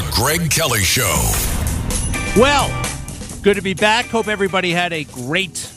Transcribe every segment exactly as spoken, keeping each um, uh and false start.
The Greg Kelly Show. Well, good to be back. Hope everybody had a great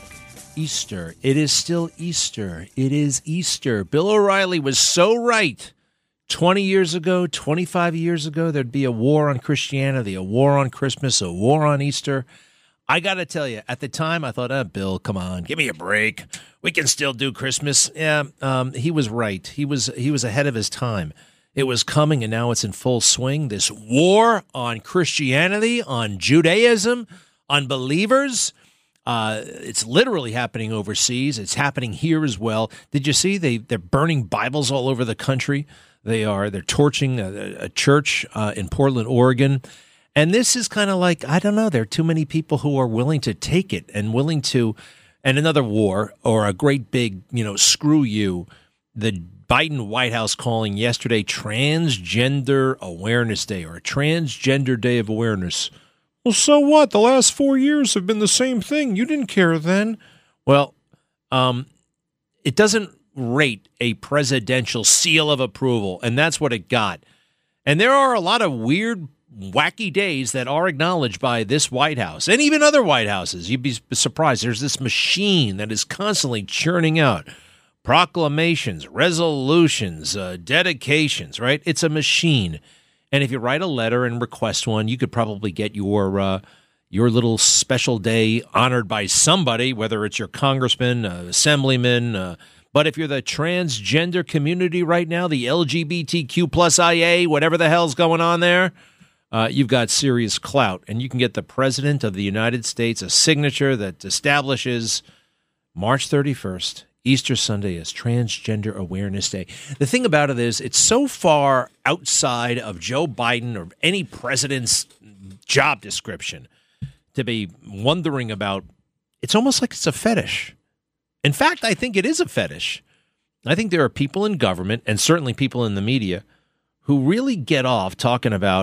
Easter. It is still Easter. It is Easter. Bill O'Reilly was so right. twenty years ago, twenty-five years ago, there'd be a war on Christianity, a war on Christmas, a war on Easter. I got to tell you, at the time, I thought, oh, Bill, come on, give me a break. We can still do Christmas. Yeah, um, he was right. He was he was ahead of his time. It was coming, and now it's in full swing. This war on Christianity, on Judaism, on believers. Uh, it's literally happening overseas. It's happening here as well. Did you see they they're burning Bibles all over the country? They are. They're torching a, a church uh, in Portland, Oregon. And this is kind of like, I don't know, there are too many people who are willing to take it and willing to, and another war or a great big, you know, screw you. The Biden White House calling yesterday Transgender Awareness Day or a Transgender Day of Awareness. Well, so what? The last four years have been the same thing. You didn't care then. Well, um, it doesn't rate a presidential seal of approval, and that's what it got. And there are a lot of weird, wacky days that are acknowledged by this White House and even other White Houses. You'd be surprised. There's this machine that is constantly churning out proclamations, resolutions, uh, dedications, right? It's a machine. And if you write a letter and request one, you could probably get your uh, your little special day honored by somebody, whether it's your congressman, uh, assemblyman. Uh, but if you're the transgender community right now, the L G B T Q plus I A, whatever the hell's going on there, uh, you've got serious clout. And you can get the President of the United States a signature that establishes March thirty-first. Easter Sunday is Transgender Awareness Day. The thing about it is it's so far outside of Joe Biden or any president's job description to be wondering about. It's almost like it's a fetish. In fact, I think it is a fetish. I think there are people in government and certainly people in the media who really get off talking about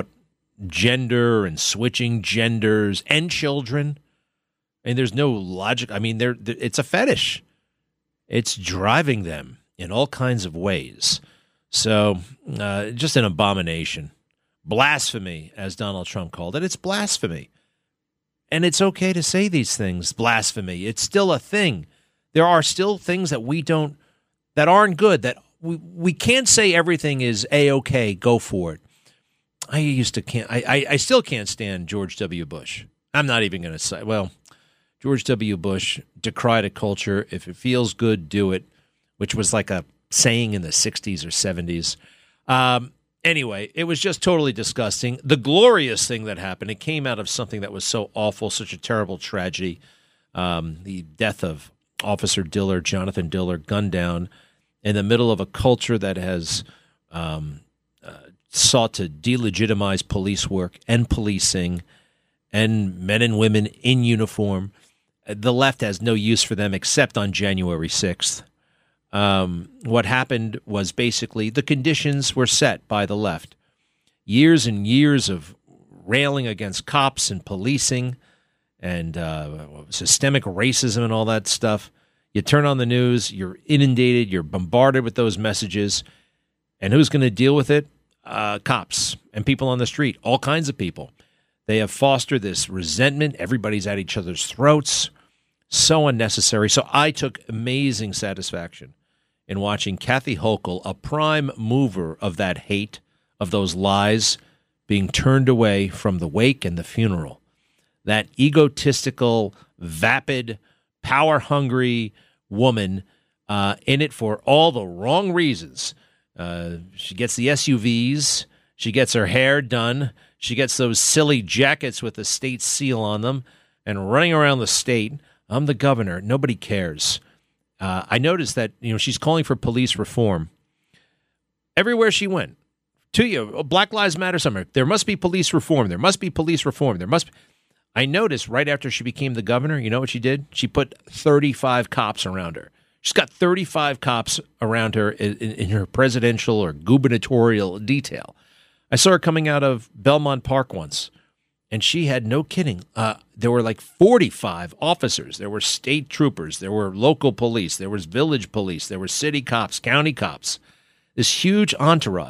gender and switching genders and children. And there's no logic. I mean, they're, it's a fetish. It's driving them in all kinds of ways. So uh, just an abomination. Blasphemy, as Donald Trump called it. It's blasphemy. And it's okay to say these things, blasphemy. It's still a thing. There are still things that we don't, that aren't good, that we, we can't say everything is A-okay, go for it. I used to can't, I, I, I still can't stand George W. Bush. I'm not even going to say, well, George W. Bush decried a culture. If it feels good, do it, which was like a saying in the sixties or seventies. Um, anyway, it was just totally disgusting. The glorious thing that happened, it came out of something that was so awful, such a terrible tragedy, um, the death of Officer Diller, Jonathan Diller, gunned down in the middle of a culture that has um, uh, sought to delegitimize police work and policing and men and women in uniform. The left has no use for them except on January sixth. Um, what happened was basically the conditions were set by the left. Years and years of railing against cops and policing and uh, systemic racism and all that stuff. You turn on the news, you're inundated, you're bombarded with those messages. And who's going to deal with it? Uh, cops and people on the street, all kinds of people. They have fostered this resentment. Everybody's at each other's throats. So unnecessary. So I took amazing satisfaction in watching Kathy Hochul, a prime mover of that hate, of those lies, being turned away from the wake and the funeral. That egotistical, vapid, power-hungry woman uh, in it for all the wrong reasons. Uh, she gets the S U Vs. She gets her hair done. She gets those silly jackets with the state seal on them and running around the state. I'm the governor. Nobody cares. Uh, I noticed that, you know, she's calling for police reform. Everywhere she went, to you, Black Lives Matter somewhere. There must be police reform. There must be police reform. There must be. I noticed right after she became the governor, you know what she did? She put thirty-five cops around her. She's got thirty-five cops around her in, in, in her presidential or gubernatorial detail. I saw her coming out of Belmont Park once, and she had no kidding. Uh, there were like forty-five officers. There were state troopers. There were local police. There was village police. There were city cops, county cops. This huge entourage.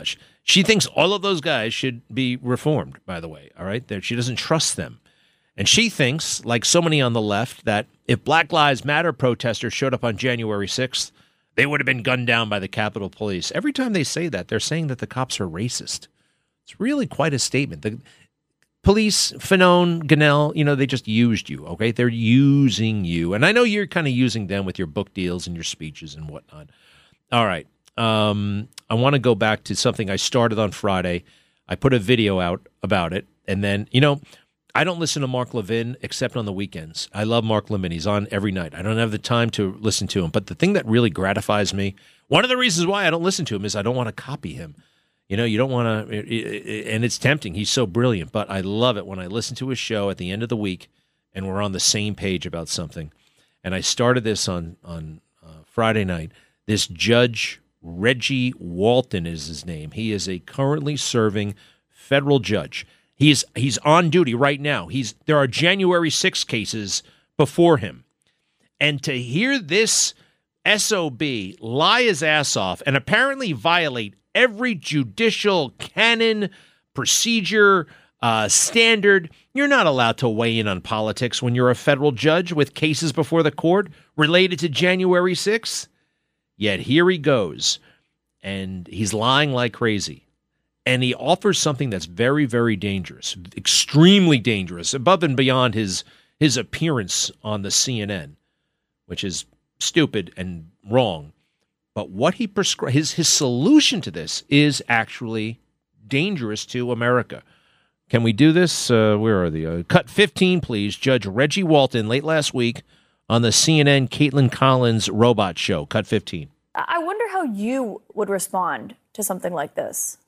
She thinks all of those guys should be reformed, by the way, all right? That she doesn't trust them. And she thinks, like so many on the left, that if Black Lives Matter protesters showed up on January sixth, they would have been gunned down by the Capitol Police. Every time they say that, they're saying that the cops are racist. It's really quite a statement. The police, Fanone, Ganell, you know, they just used you, okay? They're using you. And I know you're kind of using them with your book deals and your speeches and whatnot. All right. Um, I want to go back to something I started on Friday. I put a video out about it. And then, you know, I don't listen to Mark Levin except on the weekends. I love Mark Levin. He's on every night. I don't have the time to listen to him. But the thing that really gratifies me, one of the reasons why I don't listen to him is I don't want to copy him. You know, you don't want to, and it's tempting. He's so brilliant. But I love it when I listen to his show at the end of the week and we're on the same page about something. And I started this on, on uh, Friday night. This Judge Reggie Walton is his name. He is a currently serving federal judge. He's he's on duty right now. He's there are January sixth cases before him. And to hear this S O B lie his ass off and apparently violate every judicial canon, procedure, uh, standard, you're not allowed to weigh in on politics when you're a federal judge with cases before the court related to January sixth. Yet here he goes, and he's lying like crazy. And he offers something that's very, very dangerous, extremely dangerous, above and beyond his his appearance on the C N N, which is stupid and wrong. But what he prescri- his his solution to this is actually dangerous to America. Can we do this? Uh, where are the uh, cut fifteen, please? Judge Reggie Walton late last week on the C N N Caitlin Collins Robot Show. Cut fifteen. I wonder how you would respond to something like this.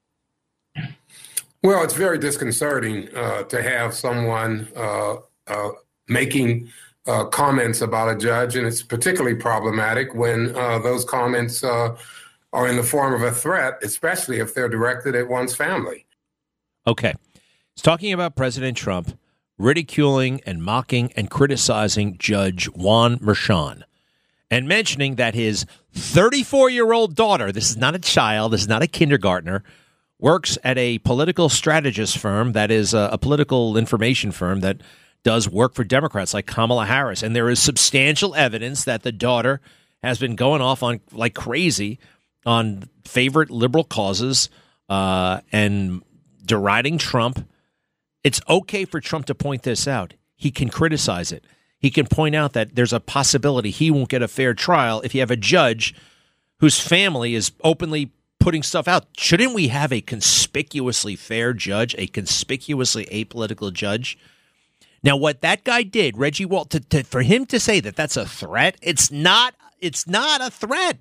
Well, it's very disconcerting uh, to have someone uh, uh, making uh, comments about a judge, and it's particularly problematic when uh, those comments uh, are in the form of a threat, especially if they're directed at one's family. Okay. He's talking about President Trump ridiculing and mocking and criticizing Judge Juan Merchan and mentioning that his thirty-four-year-old daughter, this is not a child, this is not a kindergartner, works at a political strategist firm that is a, a political information firm that does work for Democrats like Kamala Harris. And there is substantial evidence that the daughter has been going off on like crazy on favorite liberal causes uh, and deriding Trump. It's okay for Trump to point this out. He can criticize it. He can point out that there's a possibility he won't get a fair trial if you have a judge whose family is openly putting stuff out. Shouldn't we have a conspicuously fair judge, a conspicuously apolitical judge? Now, what that guy did, Reggie Walton, to, to, for him to say that that's a threat, it's not. It's not a threat.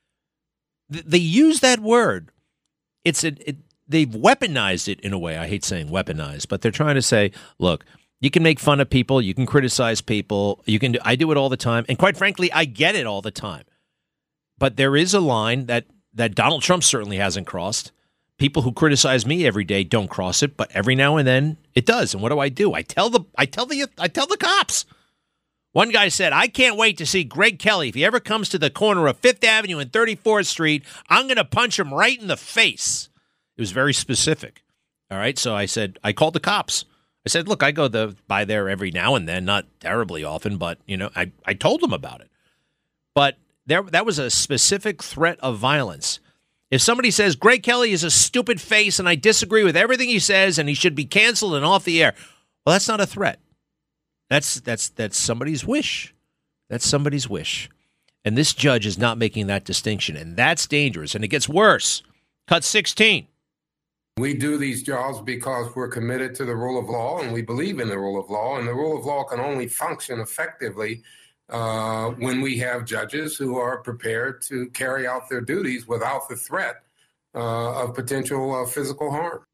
Th- they use that word. It's a, it, they've weaponized it in a way. I hate saying weaponized, but they're trying to say, look, you can make fun of people, you can criticize people, you can. Do, I do it all the time, and quite frankly, I get it all the time. But there is a line that. that Donald Trump certainly hasn't crossed. People who criticize me every day don't cross it, but every now and then it does. And what do I do? I tell the I tell the I tell the cops. One guy said, "I can't wait to see Greg Kelly. If he ever comes to the corner of Fifth Avenue and thirty-fourth Street, I'm going to punch him right in the face." It was very specific. All right, so I said I called the cops. I said, "Look, I go the, by there every now and then, not terribly often, but you know, I I told them about it." But There, that was a specific threat of violence. If somebody says Greg Kelly is a stupid face and I disagree with everything he says and he should be canceled and off the air, well, that's not a threat. That's that's that's somebody's wish. That's somebody's wish. And this judge is not making that distinction, and that's dangerous. And it gets worse. Cut sixteen. We do these jobs because we're committed to the rule of law and we believe in the rule of law, and the rule of law can only function effectively Uh, when we have judges who are prepared to carry out their duties without the threat uh, of potential uh, physical harm.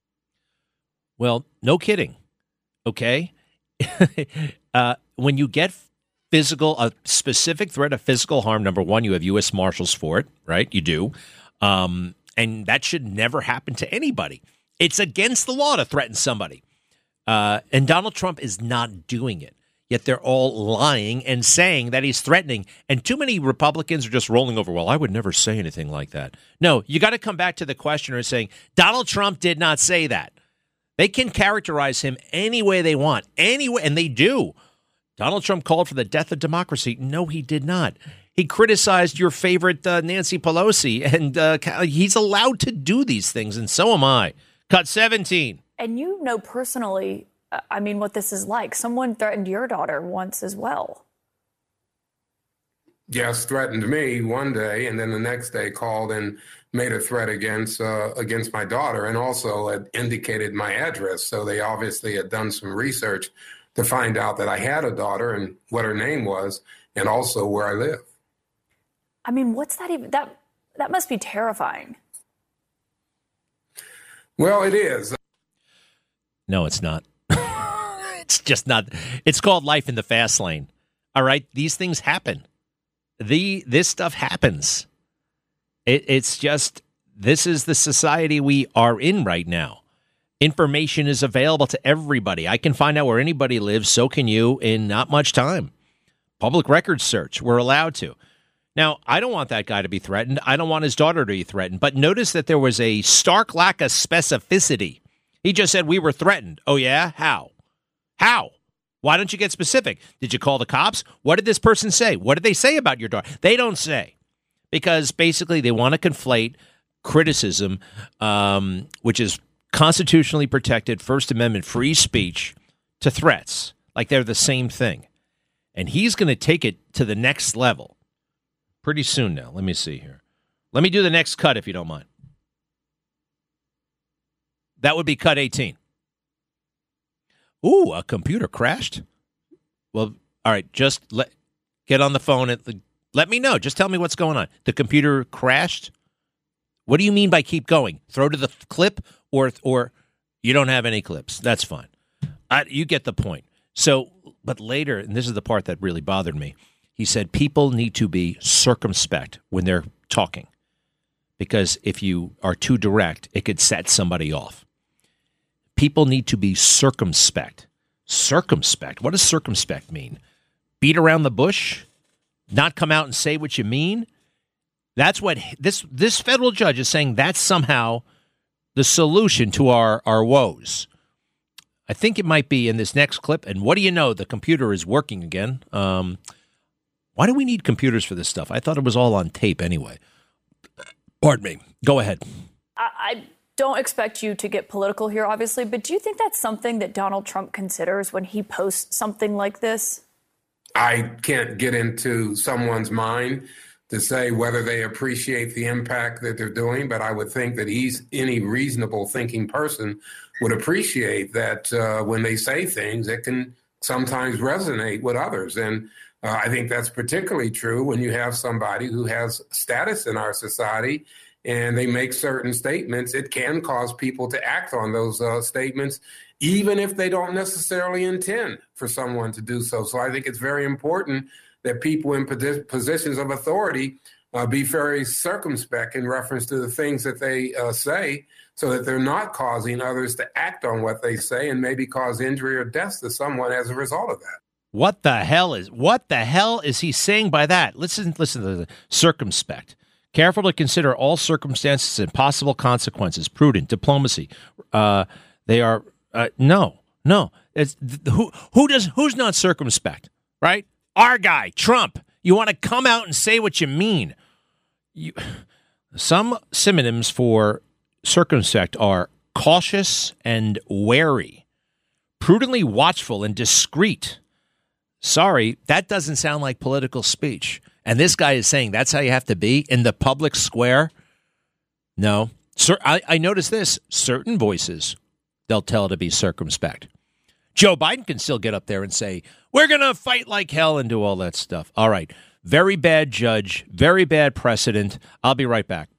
Well, no kidding. Okay. uh, when you get physical, a specific threat of physical harm, number one, you have U S Marshals for it, right? You do. Um, and that should never happen to anybody. It's against the law to threaten somebody. Uh, and Donald Trump is not doing it. yet they're all lying and saying that he's threatening. And too many Republicans are just rolling over, well, I would never say anything like that. No, you got to come back to the questioner saying, Donald Trump did not say that. They can characterize him any way they want, any way, and they do. Donald Trump called for the death of democracy. No, he did not. He criticized your favorite uh, Nancy Pelosi, and uh, he's allowed to do these things, and so am I. Cut seventeen. And you know personally, uh, I mean, what this is like. Someone threatened your daughter once as well. Yes, threatened me one day, and then the next day called and made a threat against uh, against my daughter, and also had indicated my address. So they obviously had done some research to find out that I had a daughter and what her name was, and also where I live. I mean, what's that even? That that must be terrifying. Well, it is. No, it's not. It's just not. It's called life in the fast lane. All right, these things happen. The this stuff happens. It, it's just this is the society we are in right now. Information is available to everybody. I can find out where anybody lives. So can you in not much time. Public records search. We're allowed to. Now, I don't want that guy to be threatened. I don't want his daughter to be threatened. But notice that there was a stark lack of specificity. He just said we were threatened. Oh, yeah? How? How? Why don't you get specific? Did you call the cops? What did this person say? What did they say about your daughter? They don't say. Because basically they want to conflate criticism, um, which is constitutionally protected First Amendment free speech, to threats. Like they're the same thing. And he's going to take it to the next level. Pretty soon now. Let me see here. Let me do the next cut if you don't mind. That would be cut eighteen. Ooh, a computer crashed? Well, all right, just let get on the phone. At the, let me know. Just tell me what's going on. The computer crashed? What do you mean by keep going? Throw to the clip or or you don't have any clips? That's fine. I, you get the point. So, but later, and this is the part that really bothered me, he said people need to be circumspect when they're talking because if you are too direct, it could set somebody off. People need to be circumspect. Circumspect? What does circumspect mean? Beat around the bush? Not come out and say what you mean? That's what this this federal judge is saying. That's somehow the solution to our, our woes. I think it might be in this next clip. And what do you know? The computer is working again. Um, why do we need computers for this stuff? I thought it was all on tape anyway. Pardon me. Go ahead. I, I don't expect you to get political here, obviously, but do you think that's something that Donald Trump considers when he posts something like this? I can't get into someone's mind to say whether they appreciate the impact that they're doing, but I would think that he's any reasonable thinking person would appreciate that uh, when they say things, it can sometimes resonate with others. And uh, I think that's particularly true when you have somebody who has status in our society and they make certain statements. It can cause people to act on those uh, statements, even if they don't necessarily intend for someone to do so. So I think it's very important that people in positions of authority uh, be very circumspect in reference to the things that they uh, say so that they're not causing others to act on what they say and maybe cause injury or death to someone as a result of that. What the hell is what the hell is he saying by that? Listen, listen to the circumspect. Careful to consider all circumstances and possible consequences. Prudent, diplomacy. Uh, they are uh, no, no. It's, who who does who's not circumspect, right? Our guy, Trump. You want to come out and say what you mean. You, some synonyms for circumspect are cautious and wary, prudently watchful and discreet. Sorry, that doesn't sound like political speech. And this guy is saying that's how you have to be in the public square. No. Sir, I, I noticed this. Certain voices, they'll tell to be circumspect. Joe Biden can still get up there and say, we're going to fight like hell and do all that stuff. All right. Very bad judge. Very bad precedent. I'll be right back.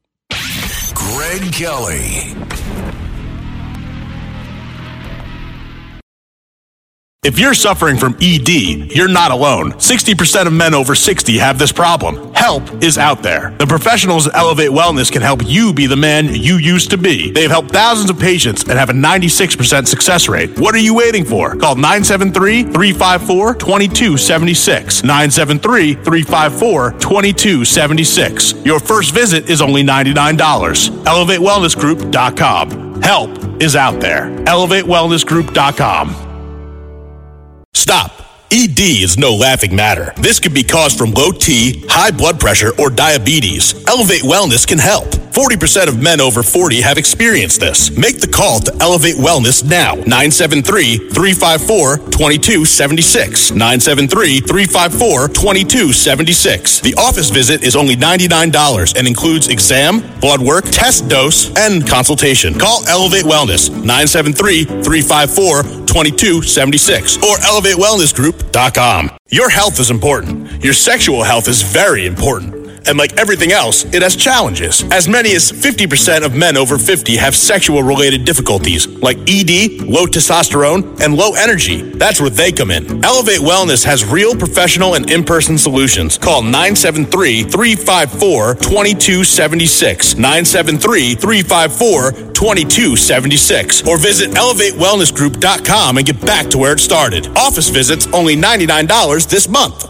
Greg Kelly If you're suffering from E D, you're not alone. sixty percent of men over sixty have this problem. Help is out there. The professionals at Elevate Wellness can help you be the man you used to be. They've helped thousands of patients and have a ninety-six percent success rate. What are you waiting for? Call nine seven three, three five four, two two seven six. nine seven three, three five four, two two seven six. Your first visit is only ninety-nine dollars. elevate wellness group dot com. Help is out there. elevate wellness group dot com. Stop. E D is no laughing matter. This could be caused from low T, high blood pressure, or diabetes. Elevate Wellness can help. forty percent of men over forty have experienced this. Make the call to Elevate Wellness now. nine seven three, three five four, two two seven six. nine seven three, three five four, two two seven six. The office visit is only ninety-nine dollars and includes exam, blood work, test dose, and consultation. Call Elevate Wellness. nine seven three, three five four, two two seven six or elevate wellness group dot com. Your health is important. Your sexual health is very important. And like everything else, it has challenges. As many as fifty percent of men over fifty have sexual-related difficulties, like E D, low testosterone, and low energy. That's where they come in. Elevate Wellness has real professional and in-person solutions. Call nine seven three, three five four, two two seven six, nine seven three, three five four, two two seven six, or visit elevate wellness group dot com and get back to where it started. Office visits only ninety-nine dollars this month.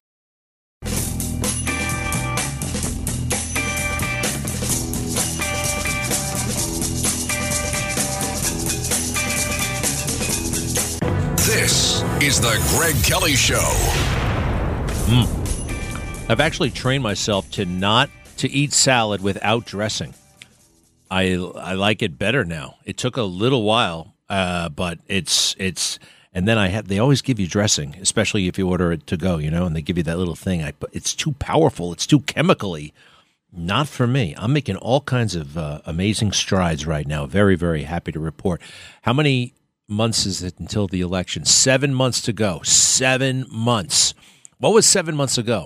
This is the Greg Kelly Show. Mm. I've actually trained myself to not to eat salad without dressing. I I like it better now. It took a little while, uh, but it's it's. And then I have. They always give you dressing, especially if you order it to go, you know, and they give you that little thing. I it's too powerful. It's too chemically. Not for me. I'm making all kinds of uh, amazing strides right now. Very very happy to report. How many months is it until the election? Seven months to go. Seven months. What was seven months ago?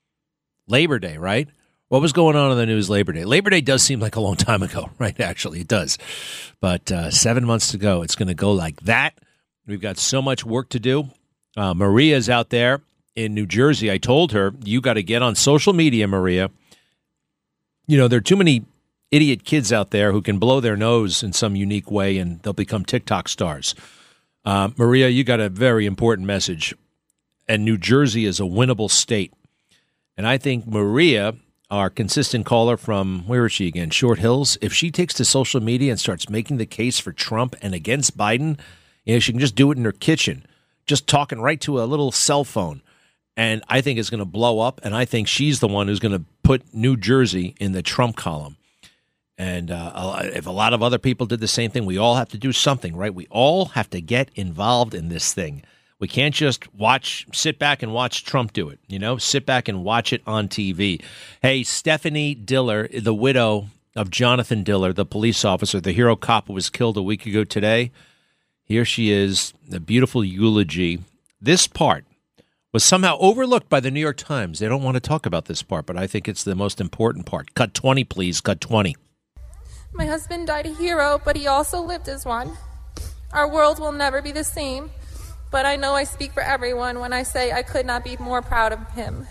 Labor Day, right? What was going on in the news Labor Day? Labor Day does seem like a long time ago, right? Actually, it does. But uh, seven months to go. It's going to go like that. We've got so much work to do. Uh, Maria's out there in New Jersey. I told her, you got to get on social media, Maria. You know, there are too many idiot kids out there who can blow their nose in some unique way and they'll become TikTok stars. Uh, Maria, you got a very important message. And New Jersey is a winnable state. And I think Maria, our consistent caller from, where is she again? Short Hills. If she takes to social media and starts making the case for Trump and against Biden, you know, she can just do it in her kitchen, just talking right to a little cell phone. And I think it's going to blow up. And I think she's the one who's going to put New Jersey in the Trump column. And uh, if a lot of other people did the same thing, we all have to do something, right? We all have to get involved in this thing. We can't just watch, sit back and watch Trump do it, you know, sit back and watch it on T V. Hey, Stephanie Diller, the widow of Jonathan Diller, the police officer, the hero cop who was killed a week ago today. Here she is, a beautiful eulogy. This part was somehow overlooked by the New York Times. They don't want to talk about this part, but I think it's the most important part. Cut twenty, please. Cut twenty. My husband died a hero, but he also lived as one. Our world will never be the same, but I know I speak for everyone when I say I could not be more proud of him.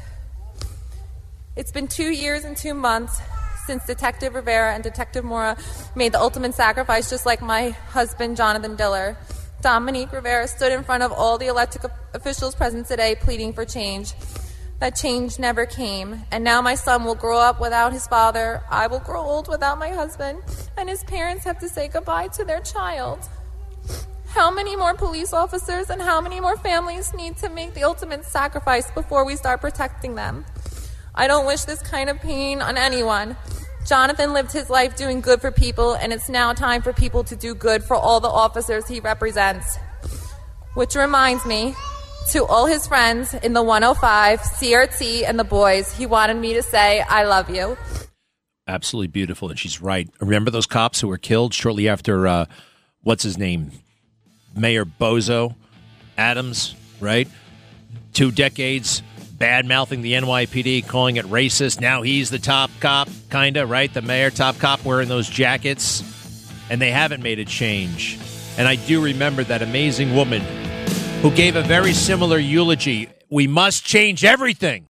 It's been two years and two months since Detective Rivera and Detective Mora made the ultimate sacrifice, just like my husband, Jonathan Diller. Dominique Rivera stood in front of all the elected officials present today pleading for change. That change never came, and now my son will grow up without his father. I will grow old without my husband, and his parents have to say goodbye to their child. How many more police officers and how many more families need to make the ultimate sacrifice before we start protecting them? I don't wish this kind of pain on anyone. Jonathan lived his life doing good for people, and it's now time for people to do good for all the officers he represents. Which reminds me, to all his friends in the one oh five, C R T, and the boys, he wanted me to say, I love you. Absolutely beautiful, and she's right. Remember those cops who were killed shortly after, uh, what's his name, Mayor Bozo Adams, right? Two decades bad-mouthing the N Y P D, calling it racist. Now he's the top cop, kind of, right? The mayor, top cop, wearing those jackets. And they haven't made a change. And I do remember that amazing woman who gave a very similar eulogy. We must change everything.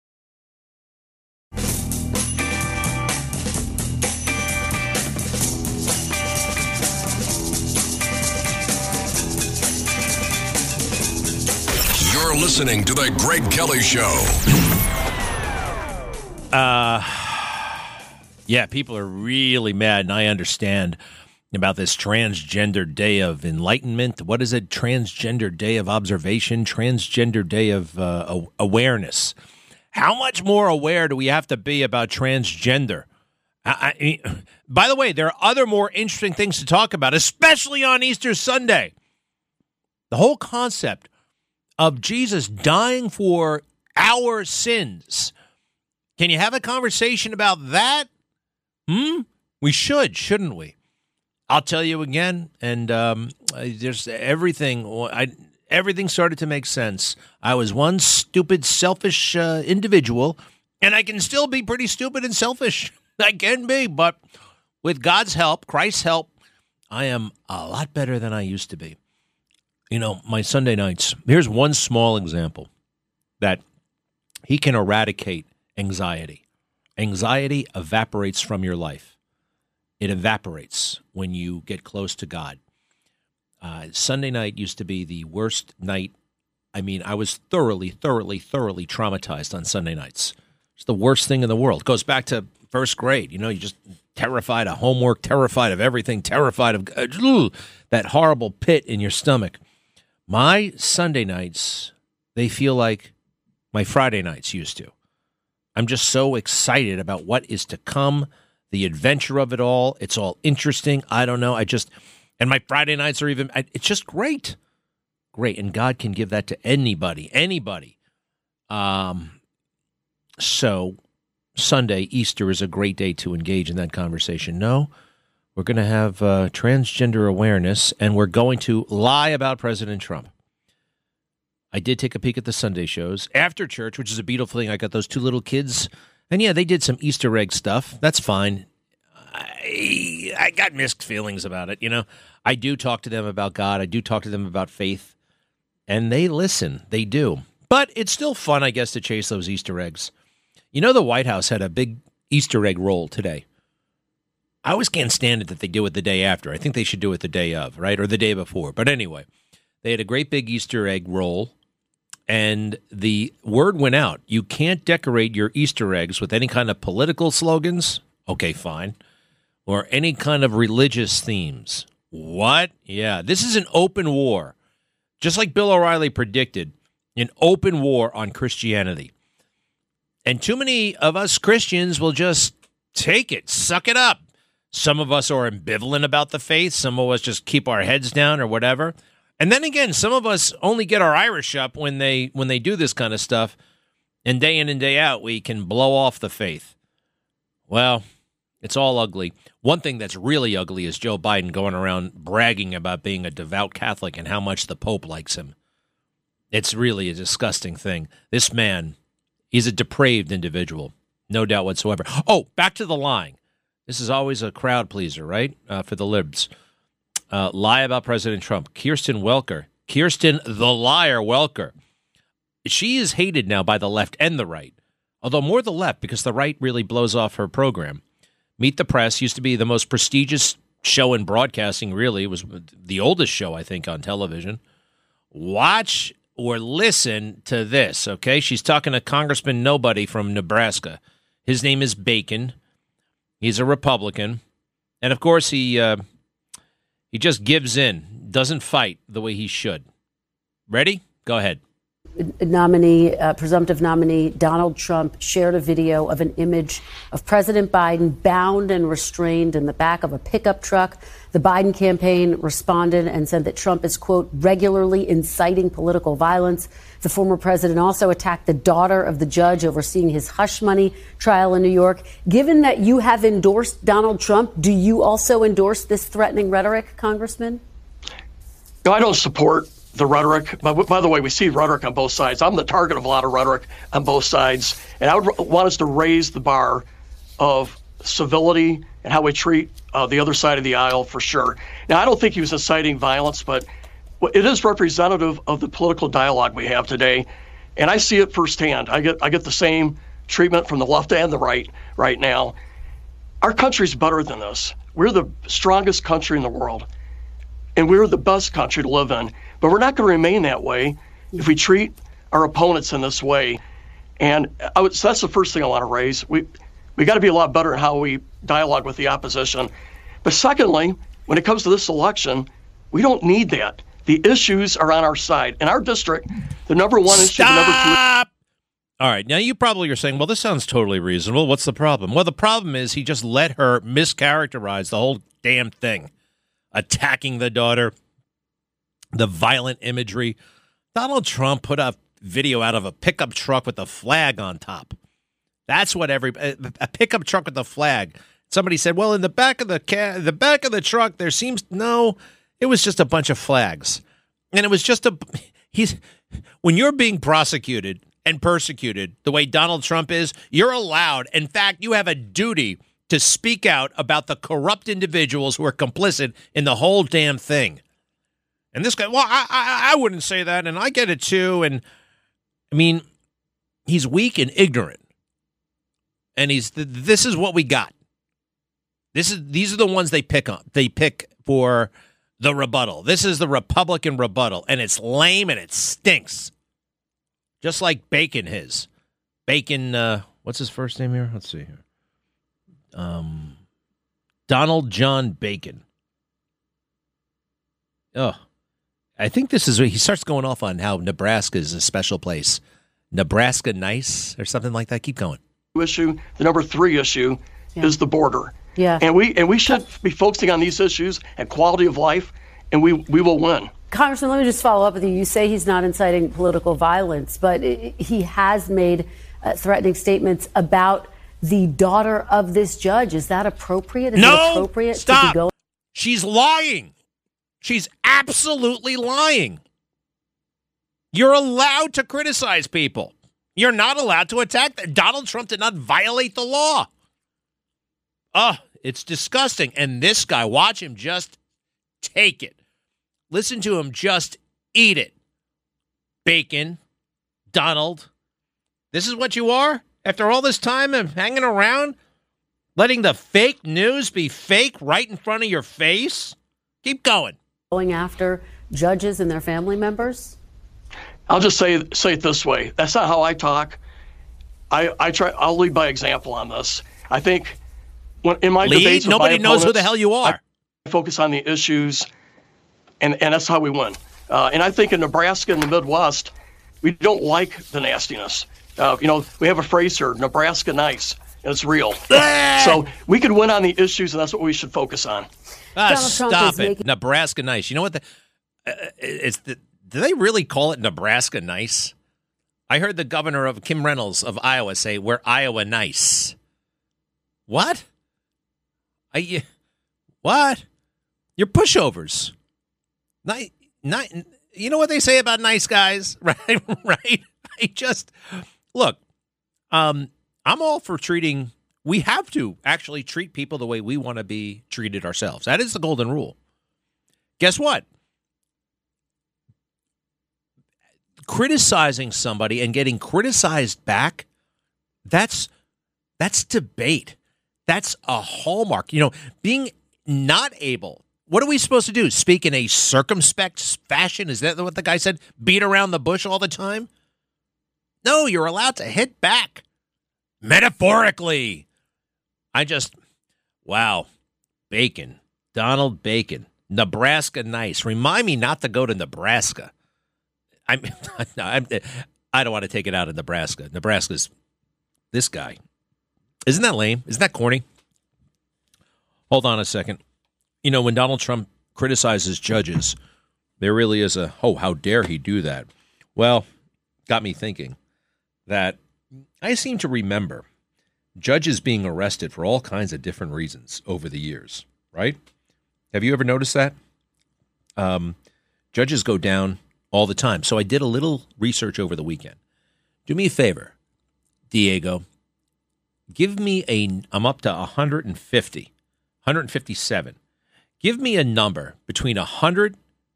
You're listening to The Greg Kelly Show. Uh, yeah, people are really mad, and I understand about this Transgender Day of Enlightenment. What is it? Transgender Day of Observation, Transgender Day of uh, Awareness. How much more aware do we have to be about transgender? I, I mean, by the way, there are other more interesting things to talk about, especially on Easter Sunday. The whole concept of Jesus dying for our sins. Can you have a conversation about that? Hmm? We should, shouldn't we? I'll tell you again, and um, just everything. I everything started to make sense. I was one stupid, selfish uh, individual, and I can still be pretty stupid and selfish. I can be, but with God's help, Christ's help, I am a lot better than I used to be. You know, my Sunday nights. Here's one small example that he can eradicate anxiety. Anxiety evaporates from your life. It evaporates when you get close to God. Uh, Sunday night used to be the worst night. I mean, I was thoroughly, thoroughly, thoroughly traumatized on Sunday nights. It's the worst thing in the world. It goes back to first grade. You know, you're just terrified of homework, terrified of everything, terrified of uh, that horrible pit in your stomach. My Sunday nights, they feel like my Friday nights used to. I'm just so excited about what is to come. The adventure of it all. It's all interesting. I don't know. I just, and my Friday nights are even, it's just great. Great. And God can give that to anybody, anybody. Um, so Sunday, Easter is a great day to engage in that conversation. No, we're going to have uh, transgender awareness, and we're going to lie about President Trump. I did take a peek at the Sunday shows after church, which is a beautiful thing. I got those two little kids. And yeah, they did some Easter egg stuff. That's fine. I, I got mixed feelings about it. You know, I do talk to them about God. I do talk to them about faith. And they listen. They do. But it's still fun, I guess, to chase those Easter eggs. You know, the White House had a big Easter egg roll today. I always can't stand it that they do it the day after. I think they should do it the day of, right? Or the day before. But anyway, they had a great big Easter egg roll. And the word went out. You can't decorate your Easter eggs with any kind of political slogans. Okay, fine. Or any kind of religious themes. What? Yeah, this is an open war. Just like Bill O'Reilly predicted, an open war on Christianity. And too many of us Christians will just take it, suck it up. Some of us are ambivalent about the faith. Some of us just keep our heads down or whatever. And then again, some of us only get our Irish up when they when they do this kind of stuff, and day in and day out, we can blow off the faith. Well, it's all ugly. One thing that's really ugly is Joe Biden going around bragging about being a devout Catholic and how much the Pope likes him. It's really a disgusting thing. This man, he's a depraved individual, no doubt whatsoever. Oh, back to the lying. This is always a crowd pleaser, right, uh, for the libs. Uh, lie about President Trump. Kirsten Welker. Kirsten the liar Welker. She is hated now by the left and the right, although more the left because the right really blows off her program. Meet the Press used to be the most prestigious show in broadcasting, really. It was the oldest show, I think, on television. Watch or listen to this, okay? She's talking to Congressman Nobody from Nebraska. His name is Bacon. He's a Republican. And, of course, he... Uh, He just gives in, doesn't fight the way he should. Ready? Go ahead. Nominee, uh, presumptive nominee Donald Trump shared a video of an image of President Biden bound and restrained in the back of a pickup truck. The Biden campaign responded and said that Trump is, quote, regularly inciting political violence. The former president also attacked the daughter of the judge overseeing his hush money trial in New York. Given that you have endorsed Donald Trump, do you also endorse this threatening rhetoric, Congressman? No, I don't support the rhetoric. By, by the way, we see rhetoric on both sides. I'm the target of a lot of rhetoric on both sides. And I would want us to raise the bar of civility and how we treat uh, the other side of the aisle for sure. Now, I don't think he was inciting violence, but well, it is representative of the political dialogue we have today, and I see it firsthand. I get I get the same treatment from the left and the right right now. Our country's better than this. We're the strongest country in the world, and we're the best country to live in. But we're not going to remain that way if we treat our opponents in this way. And I would, so that's the first thing I want to raise. We we got to be a lot better in how we dialogue with the opposition. But secondly, when it comes to this election, we don't need that. The issues are on our side. In our district, the number one issue, the number two. All right. Now, you probably are saying, well, this sounds totally reasonable. What's the problem? Well, the problem is he just let her mischaracterize the whole damn thing. Attacking the daughter, the violent imagery. Donald Trump put a video out of a pickup truck with a flag on top. That's what every a pickup truck with a flag. Somebody said, well, in the back of the ca- the back of the truck, there seems no, it was just a bunch of flags. And it was just a, he's, when you're being prosecuted and persecuted the way Donald Trump is, you're allowed, in fact, you have a duty to speak out about the corrupt individuals who are complicit in the whole damn thing. And this guy, well, I, I, I wouldn't say that, and I get it too. And I mean, he's weak and ignorant. And he's, this is what we got. This is these are the ones they pick on. They pick for the rebuttal. This is the Republican rebuttal, and it's lame and it stinks. Just like Bacon his. Bacon, uh, what's his first name here? Let's see here. Um, Donald John Bacon. Oh, I think this is where he starts going off on how Nebraska is a special place. Nebraska nice or something like that. Keep going. Issue, the number three issue yeah. is the border. Yeah. And we and we should be focusing on these issues and quality of life, and we, we will win. Congressman, let me just follow up with you. You say he's not inciting political violence, but it, he has made uh, threatening statements about the daughter of this judge. Is that appropriate? Is no, it appropriate stop. to be going? She's lying. She's absolutely lying. You're allowed to criticize people. You're not allowed to attack them. Donald Trump did not violate the law. Oh, it's disgusting. And this guy, watch him just take it. Listen to him just eat it. Bacon, Donald, this is what you are? After all this time of hanging around, letting the fake news be fake right in front of your face? Keep going. Going after judges and their family members? I'll just say say it this way. That's not how I talk. I, I try. I'll lead by example on this. I think when, in my lead? debates, with nobody my knows who the hell you are. I focus on the issues, and and that's how we win. Uh, and I think in Nebraska and the Midwest, we don't like the nastiness. Uh, you know, we have a phrase here: Nebraska nice, and it's real. So we could win on the issues, and that's what we should focus on. Ah, stop it, making- Nebraska nice. You know what? The, uh, it's the. Do they really call it Nebraska nice? I heard the governor of Kim Reynolds of Iowa say, we're Iowa nice. What? I, what? You're pushovers. Not, not, you know what they say about nice guys, right? Right? I just, look, um, I'm all for treating, we have to actually treat people the way we want to be treated ourselves. That is the golden rule. Guess what? Criticizing somebody and getting criticized back, that's that's debate. That's a hallmark. You know, being not able, what are we supposed to do? Speak in a circumspect fashion? Is that what the guy said? Beat around the bush all the time? No, you're allowed to hit back. Metaphorically. I just, wow. Bacon. Donald Bacon. Nebraska nice. Remind me not to go to Nebraska. I'm, I'm, I don't want to take it out of Nebraska. Nebraska's this guy. Isn't that lame? Isn't that corny? Hold on a second. You know, when Donald Trump criticizes judges, there really is a, oh, how dare he do that? Well, got me thinking that I seem to remember judges being arrested for all kinds of different reasons over the years, right? Have you ever noticed that? Um, judges go down all the time. So I did a little research over the weekend. Do me a favor, Diego. Give me a, I'm up to one hundred fifty, one hundred fifty-seven. Give me a number between one hundred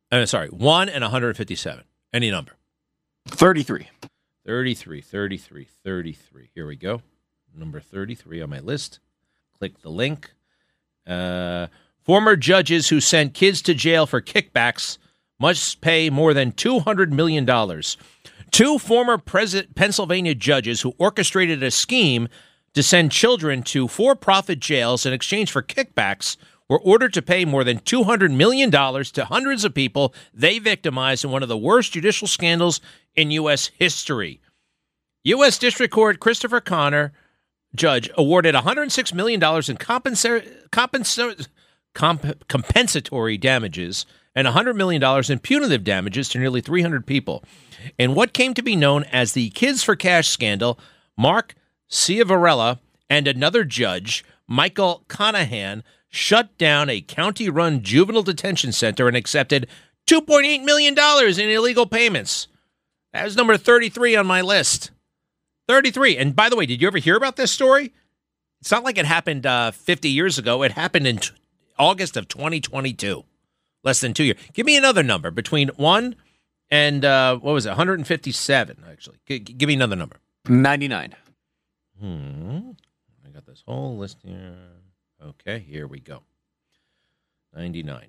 Uh, sorry, one and one hundred fifty-seven. Any number. thirty-three. thirty-three, thirty-three, thirty-three. Here we go. Number thirty-three on my list. Click the link. Uh, former judges who sent kids to jail for kickbacks must pay more than two hundred million dollars. Two former Pres- Pennsylvania judges who orchestrated a scheme to send children to for-profit jails in exchange for kickbacks were ordered to pay more than two hundred million dollars to hundreds of people they victimized in one of the worst judicial scandals in U S history. U S District Court Christopher Connor, judge, awarded one hundred six million dollars in compensa- compensa- comp- compensatory damages and one hundred million dollars in punitive damages to nearly three hundred people. In what came to be known as the Kids for Cash scandal, Mark Ciavarella and another judge, Michael Conahan, shut down a county-run juvenile detention center and accepted two point eight million dollars in illegal payments. That was number thirty-three on my list. thirty-three. And by the way, did you ever hear about this story? It's not like it happened uh, fifty years ago. It happened in t- August of twenty twenty-two. Less than two years. Give me another number between one and, uh, what was it, one hundred fifty-seven, actually. G- give me another number. ninety-nine. Hmm. I got this whole list here. Okay, here we go. ninety-nine.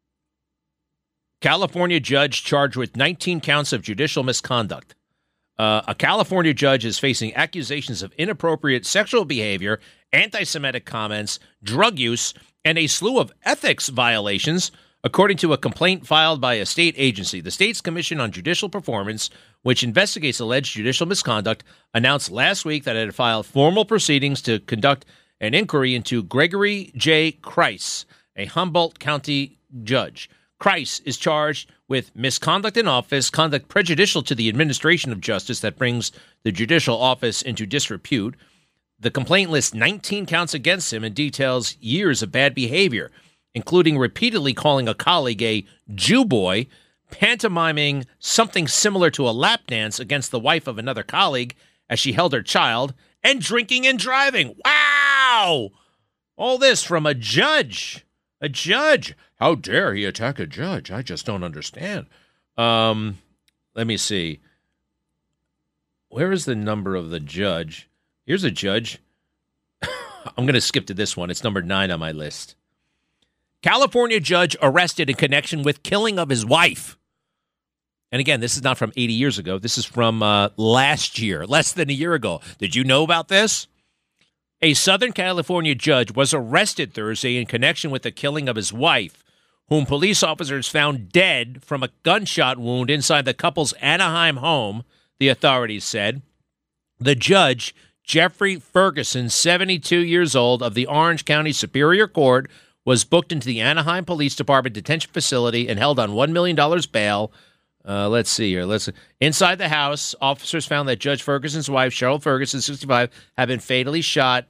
California judge charged with nineteen counts of judicial misconduct. Uh, a California judge is facing accusations of inappropriate sexual behavior, anti-Semitic comments, drug use, and a slew of ethics violations, according to a complaint filed by a state agency. The state's Commission on Judicial Performance, which investigates alleged judicial misconduct, announced last week that it had filed formal proceedings to conduct an inquiry into Gregory J. Kreis, a Humboldt County judge. Kreis is charged with misconduct in office, conduct prejudicial to the administration of justice that brings the judicial office into disrepute. The complaint lists nineteen counts against him and details years of bad behavior, including repeatedly calling a colleague a Jew boy, pantomiming something similar to a lap dance against the wife of another colleague as she held her child, and drinking and driving. Wow! All this from a judge. A judge. How dare he attack a judge? I just don't understand. Um, let me see. Where is the number of the judge? Here's a judge. I'm going to skip to this one. It's number nine on my list. California judge arrested in connection with killing of his wife. And again, this is not from eighty years ago. This is from uh, last year, less than a year ago. Did you know about this? A Southern California judge was arrested Thursday in connection with the killing of his wife, whom police officers found dead from a gunshot wound inside the couple's Anaheim home, the authorities said. The judge, Jeffrey Ferguson, seventy-two years old, of the Orange County Superior Court, was booked into the Anaheim Police Department detention facility and held on one million dollars bail. Uh, let's see here. Let's Inside the house, officers found that Judge Ferguson's wife, Cheryl Ferguson, sixty-five, had been fatally shot.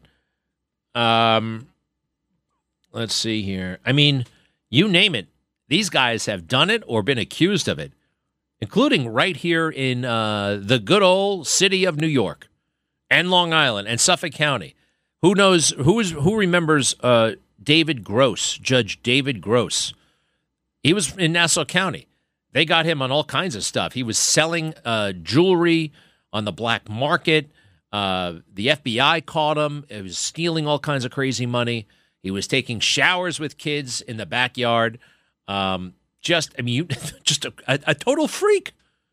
Um, let's see here. I mean, you name it. These guys have done it or been accused of it, including right here in uh, the good old city of New York and Long Island and Suffolk County. Who knows? Who is who remembers uh, David Gross, Judge David Gross? He was in Nassau County. They got him on all kinds of stuff. He was selling uh, jewelry on the black market. Uh, the F B I caught him. He was stealing all kinds of crazy money. He was taking showers with kids in the backyard. Um, just, I mean, you, just a, a, a total freak.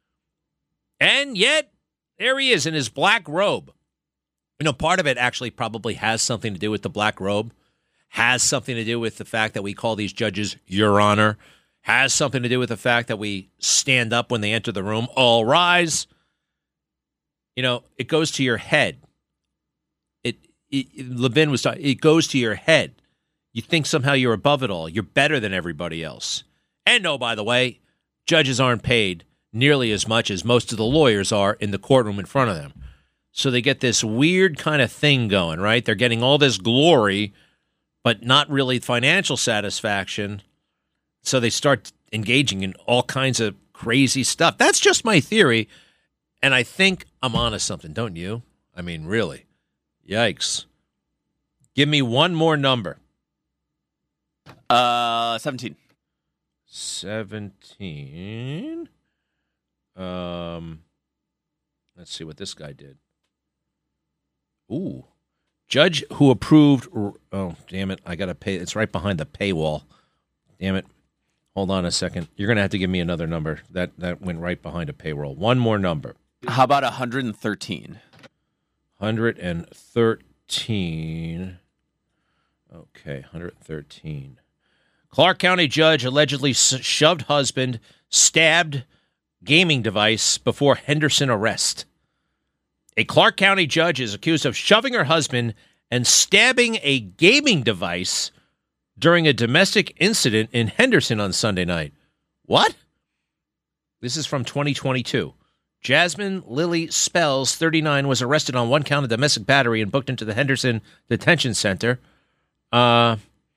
And yet, there he is in his black robe. You know, part of it actually probably has something to do with the black robe, has something to do with the fact that we call these judges Your Honor, has something to do with the fact that we stand up when they enter the room, all rise. You know, it goes to your head. It, it, it Levin was talking, it goes to your head. You think somehow you're above it all. You're better than everybody else. And no, by the way, judges aren't paid nearly as much as most of the lawyers are in the courtroom in front of them. So they get this weird kind of thing going, right? They're getting all this glory, but not really financial satisfaction. So they start engaging in all kinds of crazy stuff. That's just my theory. And I think I'm onto something, don't you? I mean, really. Yikes. Give me one more number. Uh, seventeen. seventeen. Um, let's see what this guy did. Ooh. Judge who approved. Oh, damn it. I got to pay. It's right behind the paywall. Damn it. Hold on a second. You're going to have to give me another number. That that went right behind a payroll. One more number. How about one hundred thirteen? one hundred thirteen. Okay, one hundred thirteen. Clark County judge allegedly shoved husband, stabbed gaming device before Henderson arrest. A Clark County judge is accused of shoving her husband and stabbing a gaming device during a domestic incident in Henderson on Sunday night. What? This is from twenty twenty-two. Jasmine Lily Spells, thirty-nine, was arrested on one count of domestic battery and booked into the Henderson Detention Center. Uh,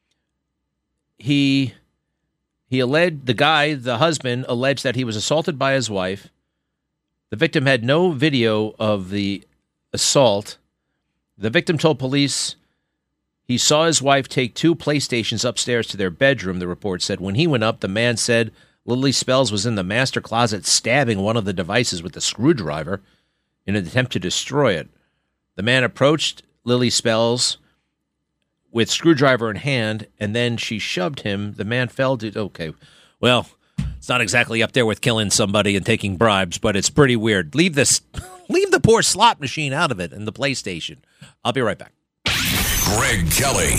he he alleged, the guy, the husband, alleged that he was assaulted by his wife. The victim had no video of the assault. The victim told police he saw his wife take two PlayStations upstairs to their bedroom, the report said. When he went up, the man said Lily Spells was in the master closet stabbing one of the devices with a screwdriver in an attempt to destroy it. The man approached Lily Spells with screwdriver in hand, and then she shoved him. The man fell to... Okay, well... It's not exactly up there with killing somebody and taking bribes, but it's pretty weird. Leave this, leave the poor slot machine out of it and the PlayStation. I'll be right back. Greg Kelly.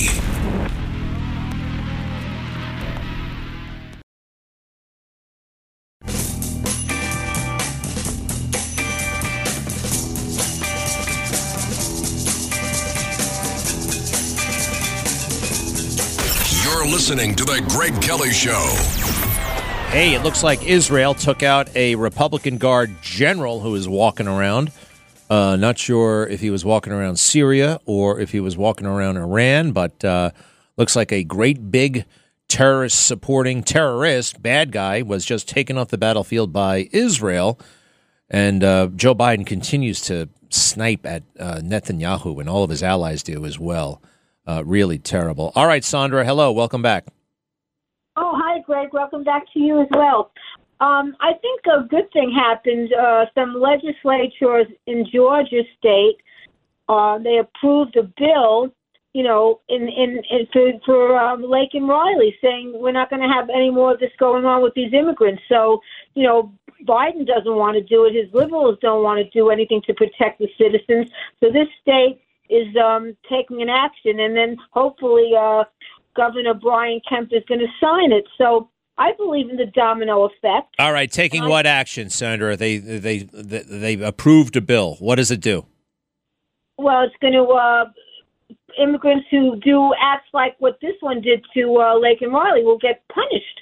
You're listening to the Greg Kelly Show. Hey, it looks like Israel took out a Republican Guard general who was walking around. Uh, not sure if he was walking around Syria or if he was walking around Iran, but uh, looks like a great big terrorist-supporting terrorist, bad guy, was just taken off the battlefield by Israel. And uh, Joe Biden continues to snipe at uh, Netanyahu, and all of his allies do as well. Uh, really terrible. All right, Sandra, hello. Welcome back. Oh, hi, Greg. Welcome back to you as well. Um, I think a good thing happened. Uh, some legislatures in Georgia state, uh, they approved a bill, you know, in, in, in for, for um, Laken Riley, saying we're not going to have any more of this going on with these immigrants. So, you know, Biden doesn't want to do it. His liberals don't want to do anything to protect the citizens. So this state is um, taking an action, and then hopefully uh, Governor Brian Kemp is going to sign it. So I believe in the domino effect. All right, taking uh, what action, Sandra? They they they they approved a bill. What does it do? Well, it's going to uh, immigrants who do acts like what this one did to uh, Laken Riley will get punished.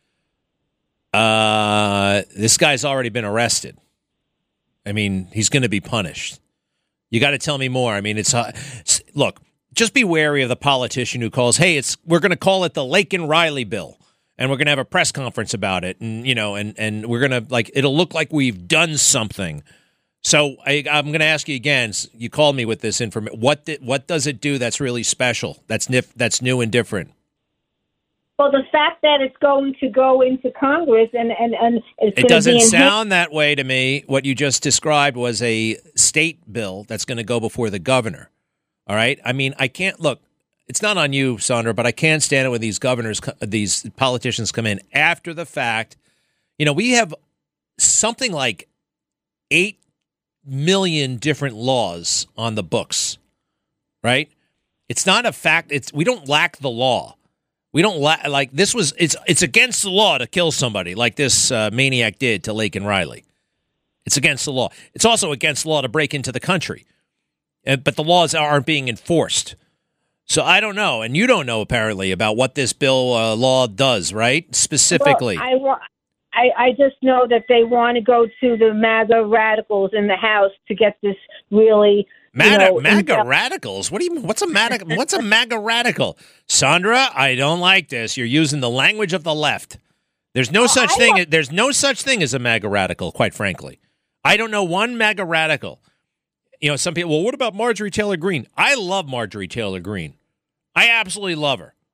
Uh, this guy's already been arrested. I mean, he's going to be punished. You got to tell me more. I mean, it's uh, look. Just be wary of the politician who calls, hey, it's we're going to call it the Laken Riley bill, and we're going to have a press conference about it, and you know, and, and we're going to, like, it'll look like we've done something. So I, I'm going to ask you again, you called me with this information. What did, what does it do that's really special, that's nif- that's new and different? Well, the fact that it's going to go into Congress and, and, and it's it doesn't sound that way to me. What you just described was a state bill that's going to go before the governor. All right. I mean, I can't look. It's not on you, Sandra, but I can't stand it when these governors, these politicians come in after the fact. You know, we have something like eight million different laws on the books. Right. It's not a fact. It's we don't lack the law. We don't la- like this was it's it's against the law to kill somebody like this uh, maniac did to Laken Riley. It's against the law. It's also against the law to break into the country. But the laws aren't being enforced. So I don't know, and you don't know apparently about what this bill uh, law does, right? Specifically. Well, I, I, I just know that they want to go to the MAGA radicals in the House to get this really. MAGA, you know, MAGA in- radicals? What do you mean? What's a MAGA? What's a MAGA radical? Sandra, I don't like this. You're using the language of the left. There's no such I thing. don't- There's no such thing as a MAGA radical. Quite frankly, I don't know one MAGA radical. You know, some people, well, what about Marjorie Taylor Greene? I love Marjorie Taylor Greene. I absolutely love her.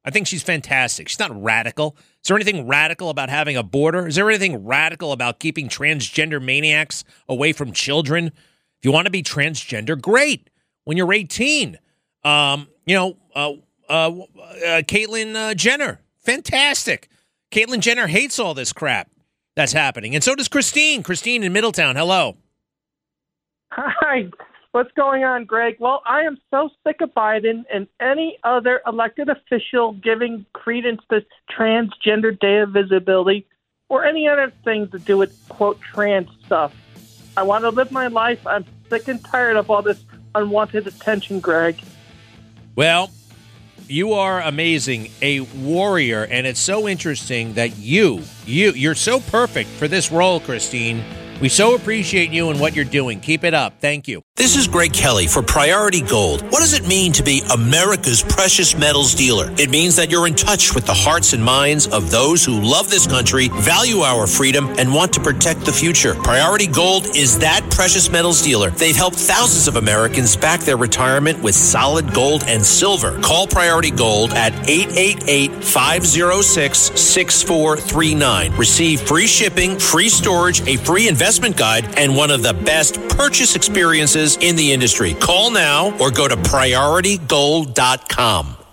I think she's fantastic. She's not radical. Is there anything radical about having a border? Is there anything radical about keeping transgender maniacs away from children? If you want to be transgender, great. When you're eighteen, um, you know, uh, uh, uh, Caitlyn uh, Jenner, fantastic. Caitlyn Jenner hates all this crap that's happening. And so does Christine. Christine in Middletown, hello. Hi. What's going on, Greg? Well, I am so sick of Biden and any other elected official giving credence to transgender day of visibility or any other thing to do with, quote, trans stuff. I want to live my life. I'm sick and tired of all this unwanted attention, Greg. Well, you are amazing, a warrior, and it's so interesting that you, you, you're so perfect for this role, Christine. We so appreciate you and what you're doing. Keep it up. Thank you. This is Greg Kelly for Priority Gold. What does it mean to be America's precious metals dealer? It means that you're in touch with the hearts and minds of those who love this country, value our freedom, and want to protect the future. Priority Gold is that precious metals dealer. They've helped thousands of Americans back their retirement with solid gold and silver. Call Priority Gold at eight eight eight, five oh six, six four three nine. Receive free shipping, free storage, a free investment guide, and one of the best purchase experiences in the industry. Call now or go to priority gold dot com.